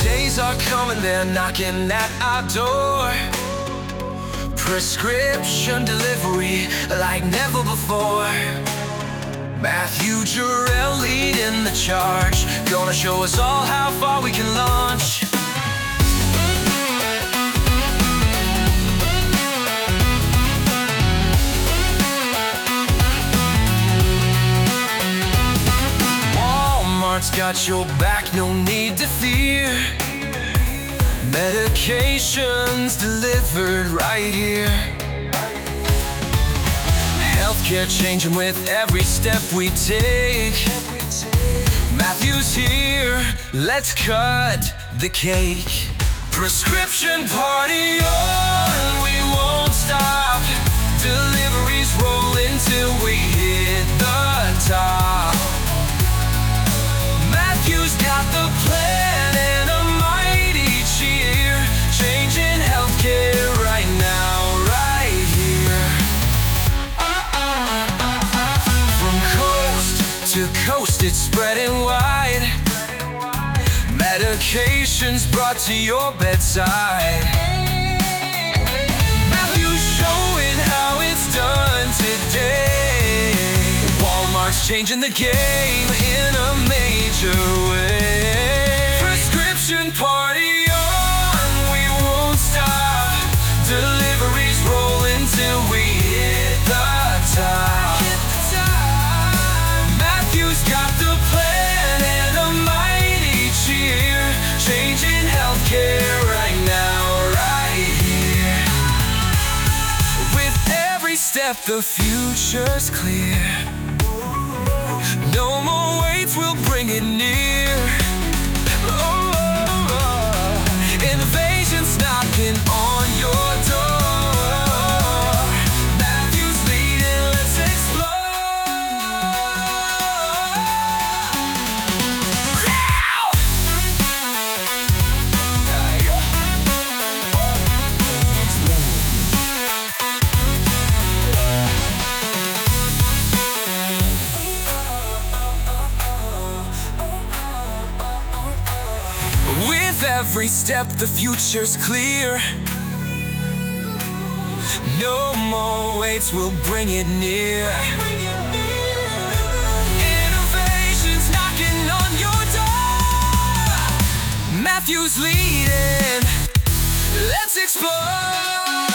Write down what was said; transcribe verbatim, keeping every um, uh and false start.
Days are coming, they're knocking at our door. Prescription delivery like never before. Matthew Jarrell leading the charge, gonna show us all how far we can launch. Walmart's got your back, no need to fear. Medications delivered right here. Healthcare changing with every step we take. Matthew's here, let's cut the cake. Prescription party on, we won't stop. Deliveries rolling till we hit the top. Matthew's got the plan and a mighty cheer, changing healthcare right now, right here. From coast to coast, it's spreading wide. Medications brought to your bedside. Matthew's showing how it's done today. Walmart's changing the game in a major way. Prescription party on, we won't stop. Deliveries rolling till we hit the top. Matthew's got the plan and a mighty cheer, changing healthcare right now, right here. With every step the future's clear. No more waits, we'll bring it near. Oh, oh, oh. Innovation's knocking on your door. Matthew's leading, let's explore. With every step the future's clear. No more waits, we'll bring it near. Innovation's knocking on your door. Matthew's leading, let's explore.